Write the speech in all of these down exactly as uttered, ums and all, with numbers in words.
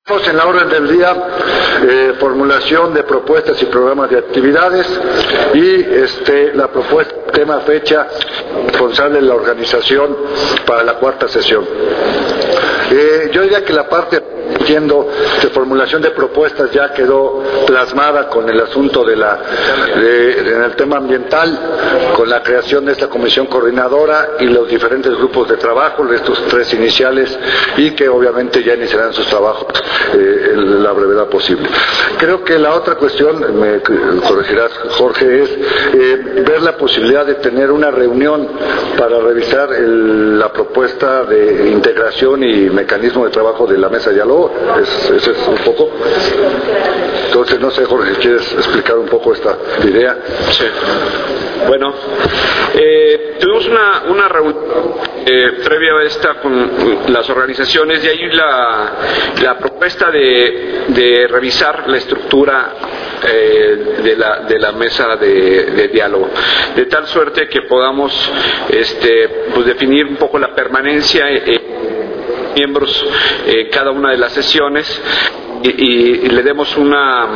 En la orden del día, eh, formulación de propuestas y programas de actividades y este, la propuesta, tema, fecha, responsable de la organización para la cuarta sesión. Eh, yo diría que la parte, entiendo, de formulación de propuestas ya quedó plasmada con el asunto de la, de, en el tema ambiental, con la creación de esta comisión coordinadora y los diferentes grupos de trabajo, de estos tres iniciales, y que obviamente ya iniciarán sus trabajos eh, en la brevedad posible. Creo que la otra cuestión, me corregirás Jorge, es eh, ver la posibilidad de tener una reunión para revisar el, la propuesta de integración y mecanismo de trabajo de la mesa de diálogo. Es, ese es un poco. Entonces, no sé, Jorge, ¿quieres explicar un poco esta idea? Sí. Bueno, eh, tuvimos una, una reunión eh, previa a esta con las organizaciones, y ahí la, la propuesta de, de revisar la estructura eh, de, la, de la mesa de, de diálogo, de tal suerte que podamos este, pues definir un poco la permanencia eh, miembros en eh, cada una de las sesiones y, y, y le demos una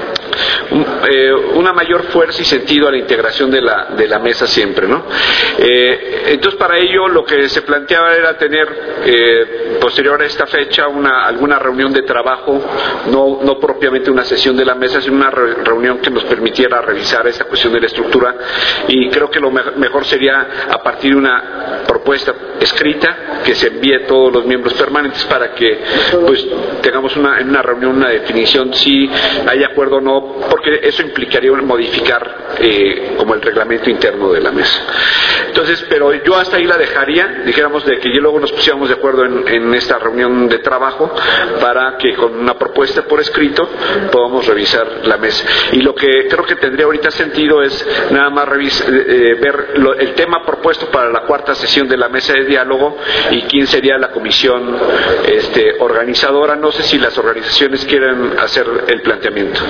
Un, eh, una mayor fuerza y sentido a la integración de la, de la mesa siempre, ¿no? Eh, entonces, para ello lo que se planteaba era tener eh, posterior a esta fecha una, alguna reunión de trabajo, no, no propiamente una sesión de la mesa, sino una re, reunión que nos permitiera revisar esa cuestión de la estructura, y creo que lo me, mejor sería a partir de una propuesta escrita que se envíe a todos los miembros permanentes para que pues tengamos una, en una reunión una definición si hay acuerdo o no, porque eso implicaría modificar eh, como el reglamento interno de la mesa. Entonces, pero yo hasta ahí la dejaría, dijéramos de que luego nos pusiéramos de acuerdo en, en esta reunión de trabajo para que con una propuesta por escrito podamos revisar la mesa. Y lo que creo que tendría ahorita sentido es nada más revisar, eh, ver lo, el tema propuesto para la cuarta sesión de la mesa de diálogo y quién sería la comisión este, organizadora. No sé si las organizaciones quieren hacer el planteamiento.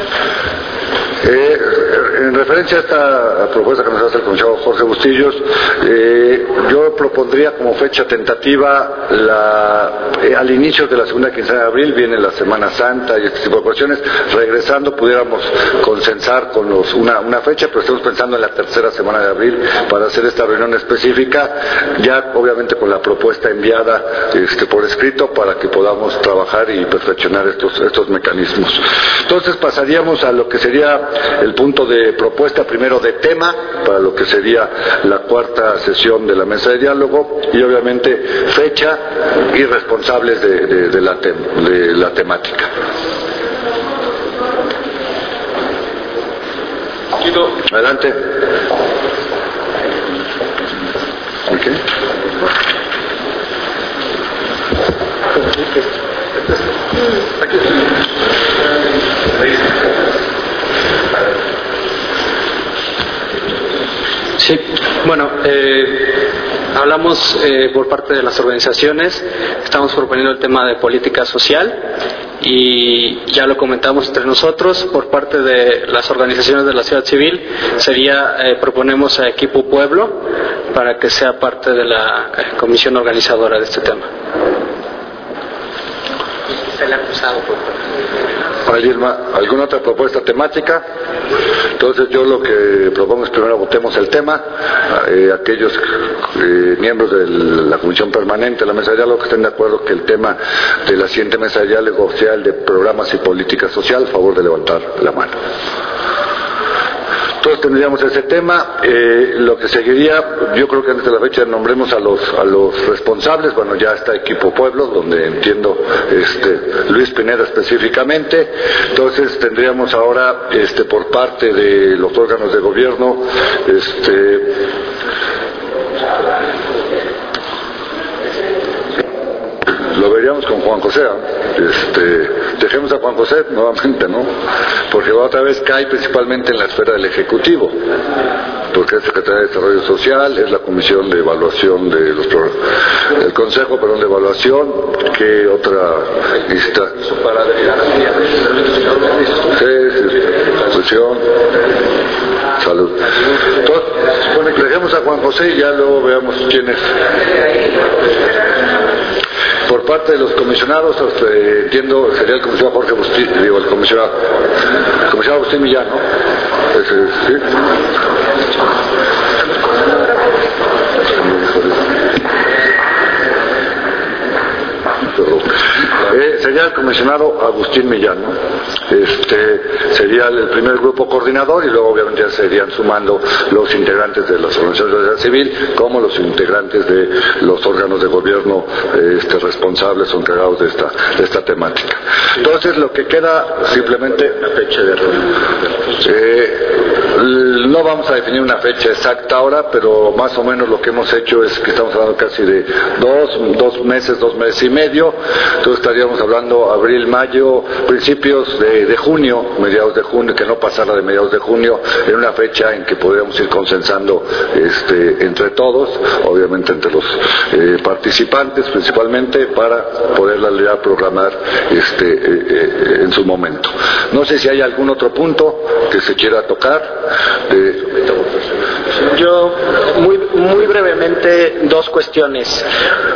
Eh, en referencia a esta propuesta que nos hace el comisionado Jorge Bustillos, eh, yo propondría como fecha tentativa la, eh, al inicio de la segunda quincena de abril. Viene la Semana Santa y este tipo de cuestiones. Regresando pudiéramos consensar con los una, una fecha, pero estamos pensando en la tercera semana de abril para hacer esta reunión específica, ya obviamente con la propuesta enviada este, por escrito, para que podamos trabajar y perfeccionar estos, estos mecanismos. Entonces pasaríamos a lo que sería el punto de propuesta primero de tema para lo que sería la cuarta sesión de la mesa de diálogo, y obviamente fecha y responsables de, de, de, la, tem, de la temática. Adelante. Okay. Aquí. Sí, bueno, eh, hablamos eh, por parte de las organizaciones, estamos proponiendo el tema de política social y ya lo comentamos entre nosotros. Por parte de las organizaciones de la sociedad civil sería, eh, proponemos a Equipo Pueblo para que sea parte de la eh, comisión organizadora de este tema. ¿Alguna otra propuesta temática? Entonces yo lo que propongo es primero votemos el tema. Eh, aquellos eh, miembros de la comisión permanente de la mesa de diálogo que estén de acuerdo que el tema de la siguiente mesa de diálogo sea el de programas y política social, a favor de levantar la mano. Entonces tendríamos ese tema. Eh, lo que seguiría, yo creo que antes de la fecha nombremos a los a los responsables. Bueno, ya está Equipo Pueblo, donde entiendo este Luis Pineda específicamente. Entonces tendríamos ahora este por parte de los órganos de gobierno este lo veríamos con Juan José. Este, dejemos a Juan José nuevamente, ¿no? Porque otra vez cae principalmente en la esfera del Ejecutivo, porque es Secretaría de Desarrollo Social, es la Comisión de Evaluación de los el Consejo, perdón, de Evaluación, que otra lista. Institución, salud. Entonces, supone que dejemos a Juan José y ya luego veamos quién es. Por parte de los comisionados, eh, entiendo, sería el comisionado Jorge Agustín, digo, el comisionado, el comisionado Agustín Millán, ¿no? Ese, ¿sí? Eh, sería el comisionado Agustín Millán, ¿no? Este sería el primer grupo coordinador y luego obviamente ya serían sumando los integrantes de las organizaciones de la sociedad civil como los integrantes de los órganos de gobierno este, responsables o encargados de esta, de esta temática. Entonces lo que queda simplemente la fecha de reunión. Eh, no vamos a definir una fecha exacta ahora, pero más o menos lo que hemos hecho es que estamos hablando casi de dos, dos meses, dos meses y medio. Entonces estaríamos hablando abril, mayo, principios de, de junio, mediados de junio, que no pasara de mediados de junio, en una fecha en que podríamos ir consensando este, entre todos, obviamente entre los eh, participantes principalmente, para poderla ya programar este, eh, eh, en su momento. No sé si hay algún otro punto que se quiera tocar. Eh, Yo, muy, muy brevemente, dos cuestiones.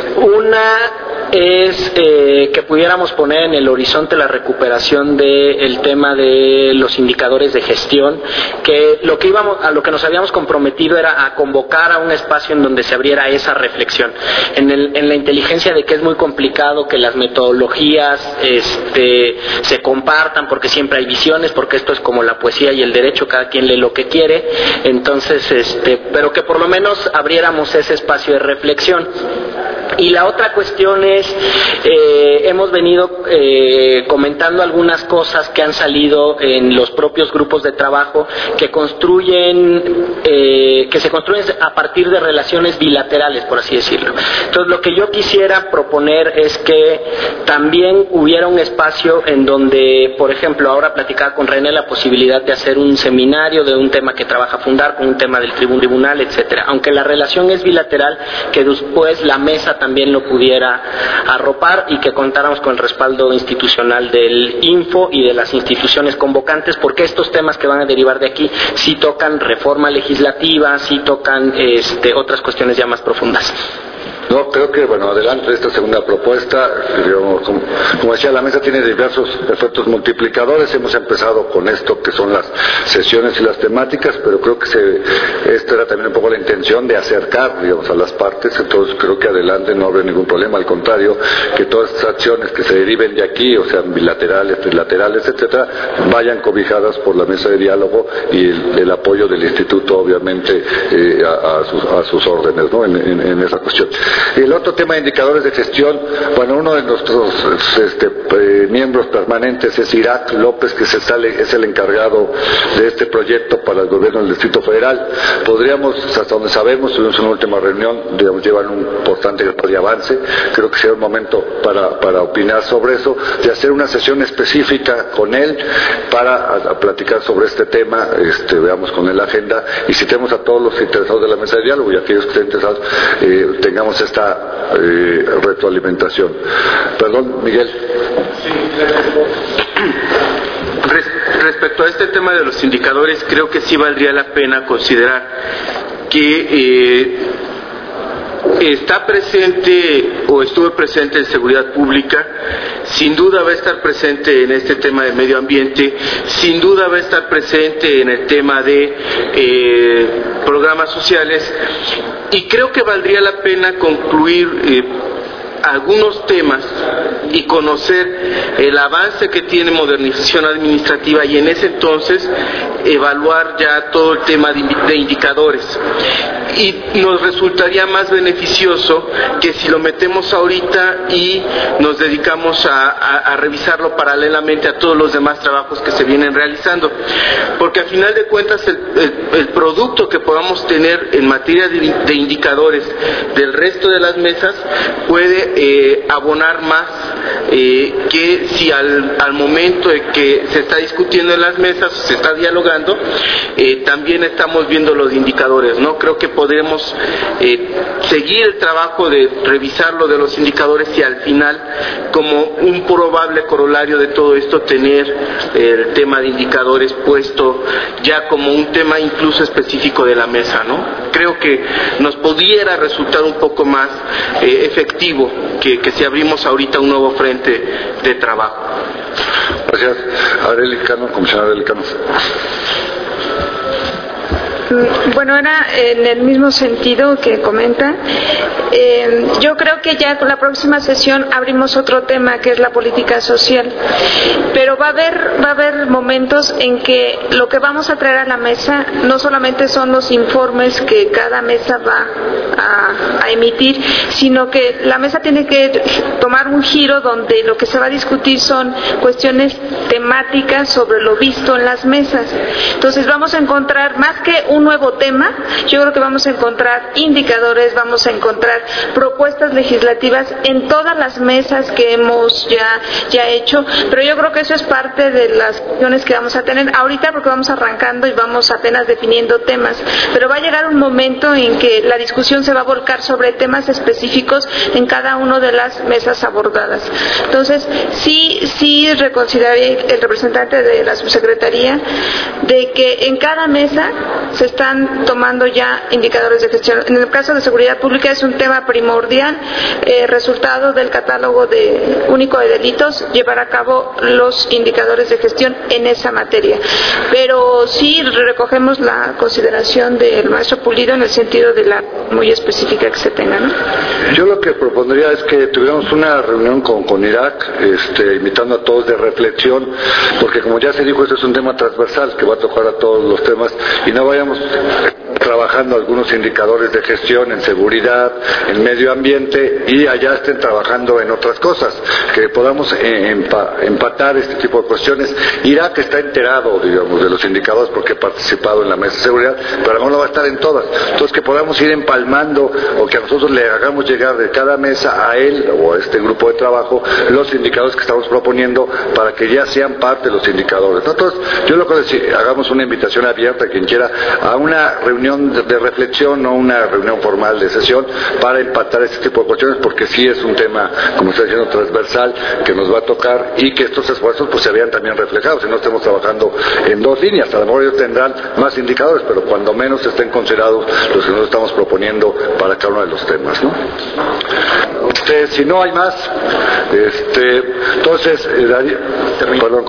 Una es eh, que pudiéramos poner en el horizonte la recuperación del tema de los indicadores de gestión, que lo que íbamos, a lo que nos habíamos comprometido era a convocar a un espacio en donde se abriera esa reflexión, en, el, en la inteligencia de que es muy complicado que las metodologías este, se compartan, porque siempre hay visiones, porque esto es como la poesía y el derecho, cada quien lee lo que quiere, entonces, este, pero que por lo menos abriéramos ese espacio de reflexión. Y la otra cuestión es, eh, hemos venido eh, comentando algunas cosas que han salido en los propios grupos de trabajo que construyen, eh, que se construyen a partir de relaciones bilaterales, por así decirlo. Entonces, lo que yo quisiera proponer es que también hubiera un espacio en donde, por ejemplo, ahora platicaba con René la posibilidad de hacer un seminario de un tema que trabaja Fundar, con un tema del tribunal, etcétera. Aunque la relación es bilateral, que después la mesa también lo pudiera arropar y que contáramos con el respaldo institucional del Info y de las instituciones convocantes, porque estos temas que van a derivar de aquí sí tocan reforma legislativa, sí tocan este, otras cuestiones ya más profundas. No, creo que, bueno, adelante de esta segunda propuesta, digamos, como, como decía, la mesa tiene diversos efectos multiplicadores. Hemos empezado con esto que son las sesiones y las temáticas, pero creo que se, esta era también un poco la intención de acercar, digamos, a las partes. Entonces creo que adelante no habrá ningún problema, al contrario, que todas estas acciones que se deriven de aquí, o sean bilaterales, trilaterales, etcétera, vayan cobijadas por la mesa de diálogo y el, el apoyo del instituto, obviamente, eh, a, a, sus, a sus órdenes, ¿no?, en, en, en esa cuestión. El otro tema de indicadores de gestión, bueno, uno de nuestros este, eh, miembros permanentes es Irak López, que se sale, es el encargado de este proyecto para el gobierno del Distrito Federal. Podríamos, hasta donde sabemos, tuvimos una última reunión, digamos, llevan un importante grado de avance. Creo que sería un momento para, para opinar sobre eso, de hacer una sesión específica con él para a, a platicar sobre este tema, este, veamos con él la agenda, y si tenemos a todos los interesados de la mesa de diálogo y aquellos que estén interesados, eh, tengamos esta eh, retroalimentación. Perdón, Miguel. Sí, Res- respecto a este tema de los indicadores, creo que sí valdría la pena considerar que eh, está presente o estuvo presente en seguridad pública, sin duda va a estar presente en este tema de medio ambiente, sin duda va a estar presente en el tema de eh, programas sociales, y creo que valdría la pena concluir eh, algunos temas y conocer el avance que tiene modernización administrativa, y en ese entonces evaluar ya todo el tema de indicadores. Y nos resultaría más beneficioso que si lo metemos ahorita y nos dedicamos a, a, a revisarlo paralelamente a todos los demás trabajos que se vienen realizando, porque al final de cuentas el, el, el producto que podamos tener en materia de, de indicadores del resto de las mesas puede eh, abonar más eh, que si al, al momento de que se está discutiendo en las mesas, se está dialogando, eh, también estamos viendo los indicadores, ¿no? Creo que podremos eh, seguir el trabajo de revisar lo de los indicadores y al final, como un probable corolario de todo esto, tener el tema de indicadores puesto ya como un tema incluso específico de la mesa, ¿no? creo que nos pudiera resultar un poco más eh, efectivo que, que si abrimos ahorita un nuevo frente de trabajo. Gracias. Arely Cano, comisionada Arely Cano. Bueno, era en el mismo sentido que comenta. Eh, yo creo que ya con la próxima sesión abrimos otro tema que es la política social, pero va a haber va a haber momentos en que lo que vamos a traer a la mesa no solamente son los informes que cada mesa va a, a emitir, sino que la mesa tiene que tomar un giro donde lo que se va a discutir son cuestiones temáticas sobre lo visto en las mesas. Entonces vamos a encontrar más que un nuevo tema, yo creo que vamos a encontrar indicadores, vamos a encontrar propuestas legislativas en todas las mesas que hemos ya, ya hecho, pero yo creo que eso es parte de las cuestiones que vamos a tener ahorita porque vamos arrancando y vamos apenas definiendo temas, pero va a llegar un momento en que la discusión se va a volcar sobre temas específicos en cada una de las mesas abordadas. Entonces, sí, sí reconsideraría el representante de la subsecretaría de que en cada mesa se están tomando ya indicadores de gestión. En el caso de seguridad pública es un tema primordial, eh, resultado del catálogo de, único de delitos, llevar a cabo los indicadores de gestión en esa materia. Pero sí recogemos la consideración del maestro Pulido en el sentido de la muy específica que se tenga, ¿no? Yo lo que propondría es que tuviéramos una reunión con, con Irak, este, invitando a todos de reflexión, porque como ya se dijo, esto es un tema transversal que va a tocar a todos los temas y no vayamos trabajando algunos indicadores de gestión en seguridad, en medio ambiente y allá estén trabajando en otras cosas, que podamos empa empatar este tipo de cuestiones. Irak está enterado, digamos, de los indicadores porque he participado en la mesa de seguridad, pero a lo mejor no va a estar en todas. Entonces que podamos ir empalmando o que nosotros le hagamos llegar de cada mesa a él o a este grupo de trabajo los indicadores que estamos proponiendo para que ya sean parte de los indicadores. Entonces yo lo que decir, hagamos una invitación abierta a quien quiera a una reunión de, de reflexión, no una reunión formal de sesión, para empatar este tipo de cuestiones, porque sí es un tema, como está diciendo, transversal, que nos va a tocar y que estos esfuerzos pues se vean también reflejados, y no estemos trabajando en dos líneas. A lo mejor ellos tendrán más indicadores, pero cuando menos estén considerados los que nosotros estamos proponiendo para cada uno de los temas, ¿no? Este, si no hay más, este, entonces, eh, Darío, perdón,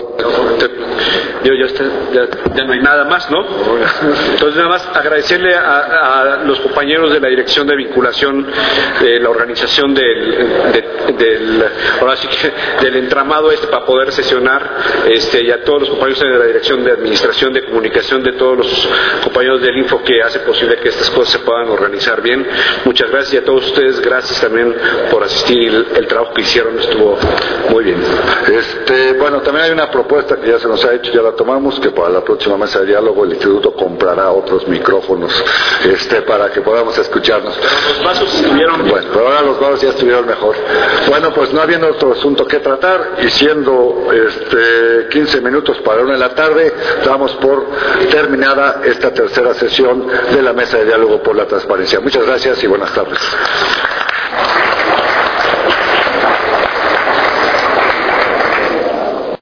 yo ya, está, ya, ya no hay nada más, ¿no? Entonces nada más agradecerle a, a los compañeros de la Dirección de Vinculación de la organización del, de, del, ahora sí que del entramado este para poder sesionar, este, y a todos los compañeros de la Dirección de Administración de Comunicación, de todos los compañeros del Info que hace posible que estas cosas se puedan organizar bien. Muchas gracias, y a todos ustedes gracias también por asistir. El, el trabajo que hicieron estuvo muy bien. Este, bueno, también hay una propuesta que ya se nos ha hecho, ya la tomamos, que para la próxima mesa de diálogo el Instituto comprará otros micrófonos este, para que podamos escucharnos. Pero los vasos estuvieron bien. Bueno, pero ahora los vasos ya estuvieron mejor. Bueno, pues no habiendo otro asunto que tratar y siendo este, quince minutos para una de la tarde, damos por terminada esta tercera sesión de la mesa de diálogo por la transparencia. Muchas gracias y buenas tardes.